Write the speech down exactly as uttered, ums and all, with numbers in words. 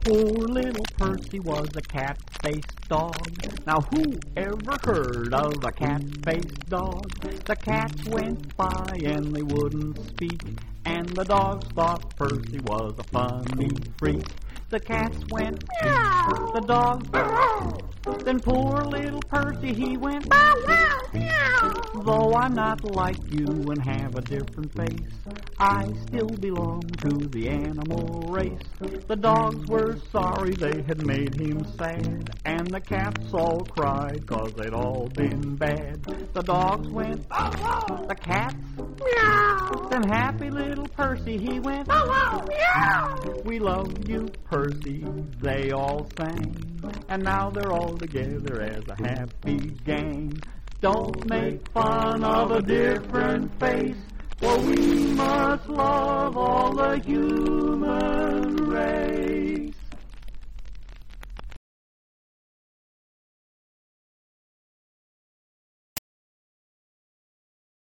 Poor little Percy was a cat-faced dog. Now who ever heard of a cat-faced dog? The cats went by and they wouldn't speak, and the dogs thought Percy was a funny freak. The cats went meow, the dogs meow. Then poor little Percy, he went meow, meow, meow. Though I'm not like you and have a different face, I still belong to the animal race. The dogs were sorry they had made him sad, and the cats all cried 'cause they'd all been bad. The dogs went oh, oh. The cats meow. Then happy little Percy, he went oh, oh, meow. We love you, Percy, they all sang, and now they're all together as a happy gang. Don't make fun of a different face, for we must love all the humans.